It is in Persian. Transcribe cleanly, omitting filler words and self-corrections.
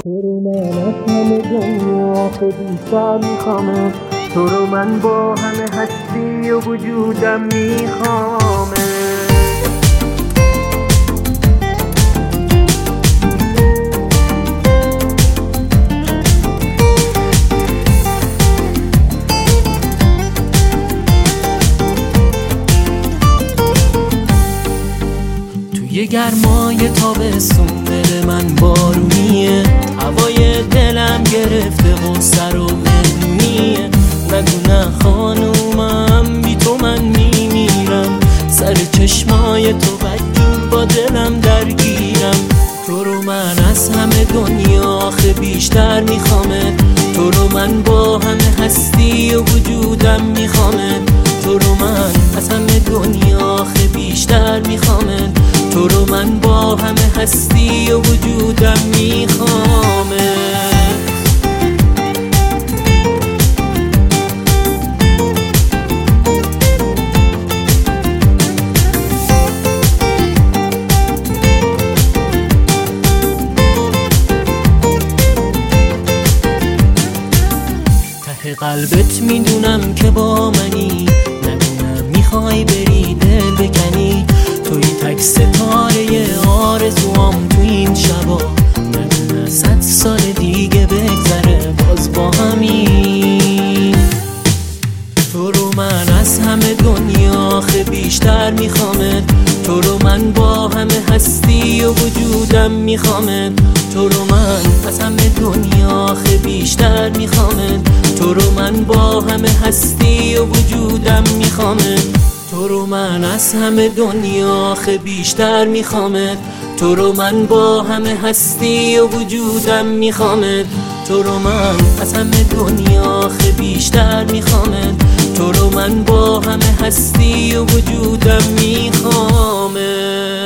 تو رو من از همه دنیا بیشتر میخوامه، تو رو من با همه هستی و وجودم میخوامه. توی گرمای تابستون دل من بارونیه، هوای دلم گرفته و سر و مهمونیه. نگو نه خانومم بی تو من میمیرم، سر چشمای تو بدجور با دلم درگیرم. تو رو من از همه دنیا آخه بیشتر میخوامت، تو رو من با همه هستی و وجودم میخوامت. تو رو من از همه دنیا آخه بیشتر میخوامت، تو رو من با همه هستی و وجودم میخوامه. ته قلبت میدونم که با منی، نگونم میخوای بری دل بکنی. توی تک ستاره آرزوام تو این شبا، نگونه 100 سال دیگه بگذره باز با همین. تو رو من از همه دنیا آخه بیشتر میخوامت، تو رو من با همه هستی و وجودم میخوامت. تو رو من از همه دنیا آخه بیشتر میخوامت، تو رو من با همه هستی و وجودم میخوامت. تو رو من از همه دنیا آخه بیشتر میخوامت، تو رو من با همه هستی و وجودم میخوامت. تو رو من از همه دنیا آخه بیشتر میخوامت، تو رو من با همه هستی و وجودم میخوامت.